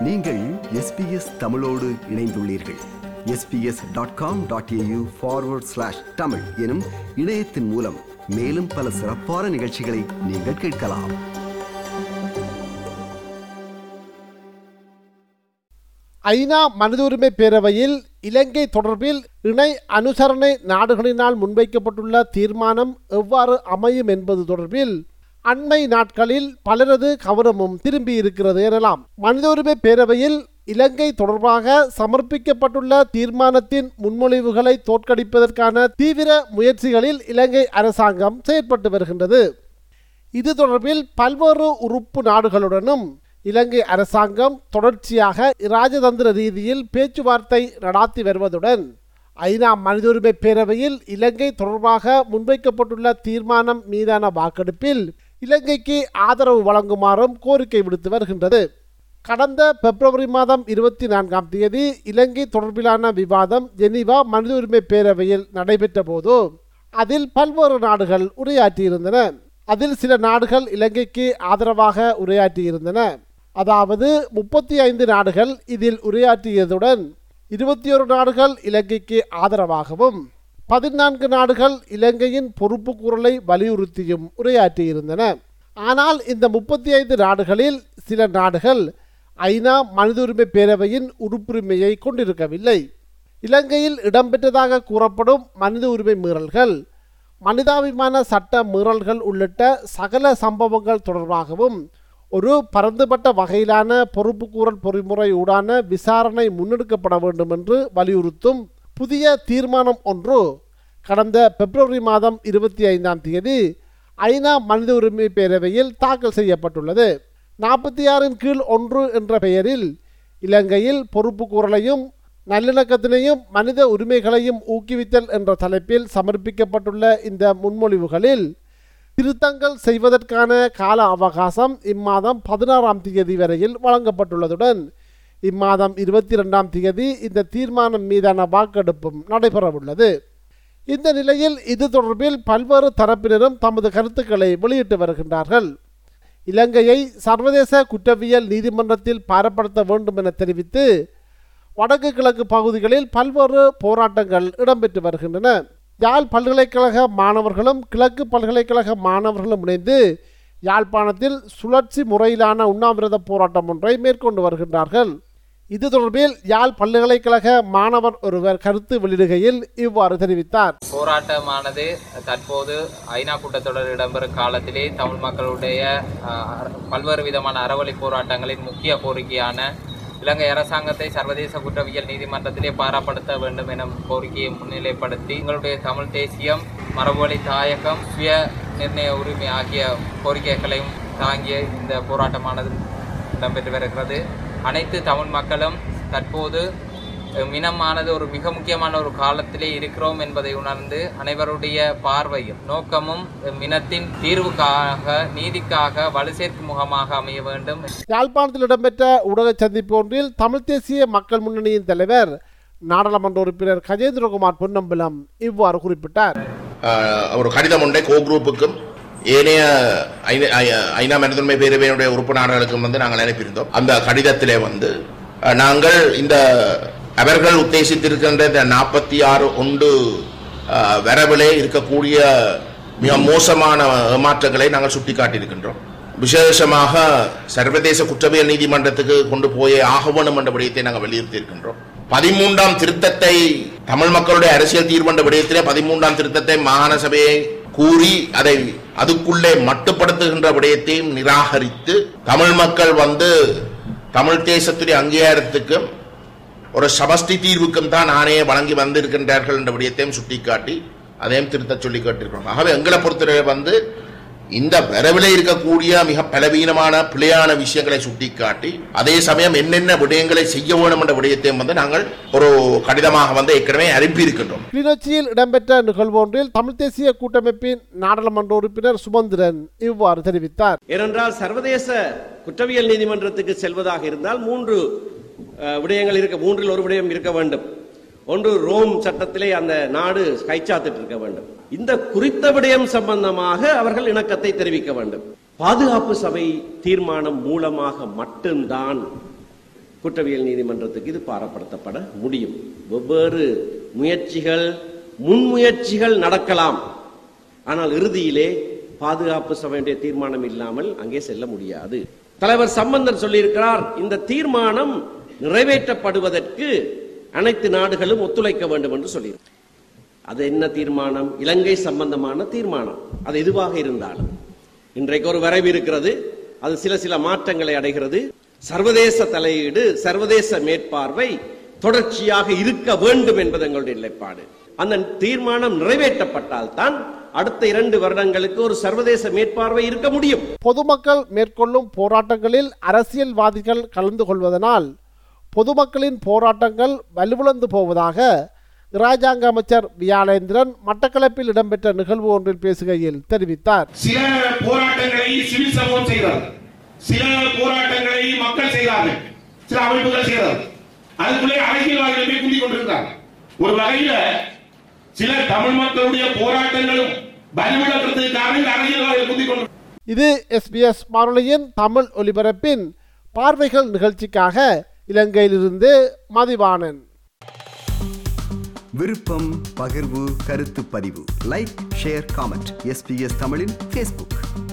நீங்கள் SBS தமிழோடு இணைந்துள்ளீர்கள். sbs.com.au/tamil எனும் இணையத்தின் மூலம் மேலும் பல சிறப்பான நிகழ்ச்சிகளை நீங்கள் கேட்கலாம். ஐநா மனித உரிமை பேரவையில் இலங்கை தொடர்பில் இணை அனுசரணை நாடுகளினால் முன்வைக்கப்பட்டுள்ள தீர்மானம் எவ்வாறு அமையும் என்பது தொடர்பில் அண்மை நாட்களில் பலரது கவனமும் திரும்பி இருக்கிறது எனலாம். மனித உரிமை பேரவையில் இலங்கை தொடர்பாக சமர்ப்பிக்கப்பட்டுள்ள தீர்மானத்தின் முன்மொழிவுகளை தோற்கடிப்பதற்கான தீவிர முயற்சிகளில் இலங்கை அரசாங்கம் செயற்பட்டு வருகின்றது. இது தொடர்பில் பல்வேறு உறுப்பு நாடுகளுடனும் இலங்கை அரசாங்கம் தொடர்ச்சியாக இராஜதந்திர ரீதியில் பேச்சுவார்த்தை நடாத்தி வருவதுடன் ஐநா மனித உரிமை பேரவையில் இலங்கை தொடர்பாக முன்வைக்கப்பட்டுள்ள தீர்மானம் மீதான வாக்கெடுப்பில் இலங்கைக்கு ஆதரவு வழங்குமாறும் கோரிக்கை விடுத்து வருகின்றது. கடந்த பிப்ரவரி மாதம் 24ஆம் தேதி இலங்கை தொடர்பிலான விவாதம் ஜெனீவா மனித உரிமை பேரவையில் நடைபெற்ற போது அதில் பல்வேறு நாடுகள் உரையாற்றியிருந்தன. அதில் சில நாடுகள் இலங்கைக்கு ஆதரவாக உரையாற்றியிருந்தன. அதாவது 35 நாடுகள் இதில் உரையாற்றியதுடன் 21 நாடுகள் இலங்கைக்கு ஆதரவாகவும் 14 நாடுகள் இலங்கையின் பொறுப்பு கூறலை வலியுறுத்தியும் உரையாற்றியிருந்தன. ஆனால் இந்த 35 நாடுகளில் சில நாடுகள் ஐநா மனித உரிமை பேரவையின் உறுப்புரிமையை கொண்டிருக்கவில்லை. இலங்கையில் இடம்பெற்றதாக கூறப்படும் மனித உரிமை மீறல்கள், மனிதாபிமான சட்ட மீறல்கள் உள்ளிட்ட சகல சம்பவங்கள் தொடர்பாகவும் ஒரு பரந்துபட்ட வகையிலான பொறுப்புக்கூறல் பொறிமுறை ஊடான விசாரணை முன்னெடுக்கப்பட வேண்டும் என்று வலியுறுத்தும் புதிய தீர்மானம் ஒன்று கடந்த பிப்ரவரி மாதம் 25ஆம் தேதி ஐநா மனித உரிமை பேரவையில் தாக்கல் செய்யப்பட்டுள்ளது. 46 கீழ் 1 என்ற பெயரில் இலங்கையில் பொறுப்புக்கூறலையும் நல்லிணக்கத்தினையும் மனித உரிமைகளையும் ஊக்குவித்தல் என்ற தலைப்பில் சமர்ப்பிக்கப்பட்டுள்ள இந்த முன்மொழிவுகளில் திருத்தங்கள் செய்வதற்கான கால அவகாசம் இம்மாதம் 16ஆம் தேதி வரையில் வழங்கப்பட்டுள்ளதுடன் இம்மாதம் 22ஆம் தேதி இந்த தீர்மானம் மீதான வாக்கெடுப்பும் நடைபெறவுள்ளது. இந்த நிலையில் இது தொடர்பில் பல்வேறு தரப்பினரும் தமது கருத்துக்களை வெளியிட்டு வருகின்றார்கள். இலங்கையை சர்வதேச குற்றவியல் நீதிமன்றத்தில் பாரப்படுத்த வேண்டும் என தெரிவித்து வடக்கு கிழக்கு பகுதிகளில் பல்வேறு போராட்டங்கள் இடம்பெற்று வருகின்றன. யாழ் பல்கலைக்கழக மாணவர்களும் கிழக்கு பல்கலைக்கழக மாணவர்களும் இணைந்து யாழ்ப்பாணத்தில் சுழற்சி முறையிலான உண்ணாவிரத போராட்டம் ஒன்றை மேற்கொண்டு வருகின்றார்கள். இது தொடர்பில் யாழ் பல்கலைக்கழக மாணவர் ஒருவர் கருத்து வெளியிடுகையில் இவ்வாறு தெரிவித்தார். போராட்டமானது தற்போது ஐநா கூட்டத்தொடர் இடம்பெறும் காலத்திலே தமிழ் மக்களுடைய பல்வேறு விதமான அறவழி போராட்டங்களின் முக்கிய கோரிக்கையான இலங்கை அரசாங்கத்தை சர்வதேச குற்றவியல் நீதிமன்றத்திலே பாரப்படுத்த வேண்டும் என கோரிக்கையை முன்னிலைப்படுத்தி எங்களுடைய தமிழ் தேசியம், மரபுவழி தாயகம், சுய நிர்ணய உரிமை ஆகிய கோரிக்கைகளையும் தாங்கிய இந்த போராட்டமானது இடம்பெற்று வருகிறது. அனைத்து தமிழ் மக்களும் தற்போது மினமானது ஒரு மிக முக்கியமான ஒரு காலத்திலே இருக்கிறோம் என்பதை உணர்ந்து அனைவருடைய பார்வையும் நோக்கமும் மினத்தின் தீர்வுக்காக, நீதிக்காக வலு சேர்க்கும் முகமாக அமைய வேண்டும். யாழ்ப்பாணத்தில் இடம்பெற்ற ஊடக சந்திப்பு ஒன்றில் தமிழ் தேசிய மக்கள் முன்னணியின் தலைவர் நாடாளுமன்ற உறுப்பினர் கஜேந்திரகுமார் பொன்னம்பலம் இவ்வாறு குறிப்பிட்டார். ஒரு கடிதம் ஒன்றை கோ குரூப்புக்கும் ஏனைய ஐநா மனித உரிமை பேரவையினுடைய உறுப்பு நாடுகளுக்கும் நாங்கள் அனுப்பியிருந்தோம். அந்த கடிதத்திலே நாங்கள் இந்த அவர்கள் உத்தேசித்திருக்கின்ற 46 வரவிலே இருக்கக்கூடிய மிக மோசமான ஏமாற்றங்களை நாங்கள் சுட்டிக்காட்டியிருக்கின்றோம். விசேஷமாக சர்வதேச குற்றவியல் நீதிமன்றத்துக்கு கொண்டு போய் ஆகவனம் என்ற விடயத்தை நாங்கள் வலியுறுத்தியிருக்கின்றோம். 13ஆம் திருத்தத்தை தமிழ் மக்களுடைய அரசியல் தீர்வு என்ற விடயத்திலே 13ஆம் திருத்தத்தை மாகாண சபையை கூறி அதை அதுக்குள்ளே மட்டுப்படுத்துகின்ற விடயத்தையும் நிராகரித்து தமிழ் மக்கள் தமிழ் தேசத்துடைய அங்கீகாரத்துக்கும் ஒரு சமஷ்டி தீர்வுக்கும் தான் ஆணையை வழங்கி வந்திருக்கின்றார்கள் என்ற விடயத்தையும் சுட்டிக்காட்டி அதையும் திருத்த சொல்லி கேட்டிருக்கிறோம். ஆகவே எங்களை பொறுத்தவரை இந்த வரவிலே இருக்கக்கூடிய மிக பலவீனமான பிழையான விஷயங்களை சுட்டிக்காட்டி அதே சமயம் என்னென்ன விடயங்களை செய்ய வேண்டும் என்ற விடயத்தையும் நாங்கள் ஒரு கடிதமாக ஏற்கனவே அனுப்பியிருக்கின்றோம். கிளிநொச்சியில் இடம்பெற்ற நிகழ்வு ஒன்றில் தமிழ் தேசிய கூட்டமைப்பின் நாடாளுமன்ற உறுப்பினர் சுமந்திரன் இவ்வாறு தெரிவித்தார். ஏனென்றால் சர்வதேச குற்றவியல் நீதிமன்றத்துக்கு செல்வதாக இருந்தால் 3 விடயங்கள் இருக்க, 3இல் ஒரு விடயம் இருக்க வேண்டும். ஒன்று, ரோம் சட்டத்திலே அந்த நாடு கைச்சாத்திட்டு இருக்க வேண்டும். இந்த குறித்த விடயம் சம்பந்தமாக அவர்கள் இணக்கத்தை தெரிவிக்க வேண்டும். பாதுகாப்பு சபை தீர்மானம் மூலமாக மட்டும்தான் குற்றவியல் நீதிமன்றத்துக்கு இது பாரப்படுத்தப்பட முடியும். வெவ்வேறு முயற்சிகள், முன்முயற்சிகள் நடக்கலாம். ஆனால் இறுதியிலே பாதுகாப்பு சபையுடைய தீர்மானம் இல்லாமல் அங்கே செல்ல முடியாது. தலைவர் சம்பந்தன் சொல்லியிருக்கிறார், இந்த தீர்மானம் நிறைவேற்றப்படுவதற்கு அனைத்து நாடுகளும் ஒத்துழைக்க வேண்டும் என்று சொல்லியிருக்கிறார். அது என்ன தீர்மானம்? இலங்கை சம்பந்தமான தீர்மானம். அது எதுவாக இருந்தாலும் இன்றைக்கு ஒரு வரைவு இருக்கிறது, அது சில மாற்றங்களை அடைகிறது. சர்வதேச தலையீடு, சர்வதேச மேற்பார்வை தொடர்ச்சியாக இருக்க வேண்டும் என்பது எங்களுடைய நிலைப்பாடு. அந்த தீர்மானம் நிறைவேற்றப்பட்டால் தான் அடுத்த 2 வருடங்களுக்கு ஒரு சர்வதேச மேற்பார்வை இருக்க முடியும். பொதுமக்கள் மேற்கொள்ளும் போராட்டங்களில் அரசியல்வாதிகள் கலந்து கொள்வதனால் பொதுமக்களின் போராட்டங்கள் வலுவிழந்து போவதாக இராஜாங்க அமைச்சர் வியாழேந்திரன் மட்டக்களப்பில் இடம்பெற்ற நிகழ்வு ஒன்றில் பேசுகையில் தெரிவித்தார். சில போராட்டங்களை சிவில் சமூகம் செய்தார், சில போராட்டங்களை மக்கள் செய்தார்கள், சில அமைப்புகள் செய்தார்கள். அதுக்குள்ளே அரசியல்வாதிகளுமே குந்திக் கொண்டிருந்தார். ஒரு வகையில சில தமிழ் மக்களுடைய போராட்டங்களும் வலுவிழக்கிறதுக்காக இந்த அரசியல்வாதிகள் குந்திக் கொண்டிருந்தார். இது SBS வானொலியின் தமிழ் ஒலிபரப்பின் பார்வைகள் நிகழ்ச்சிக்காக இலங்கையிலிருந்து மதிவாணன். விருப்பம், பகிர்வு, கருத்து பதிவு, லைக், ஷேர், காமெண்ட். SBS தமிழின் Facebook.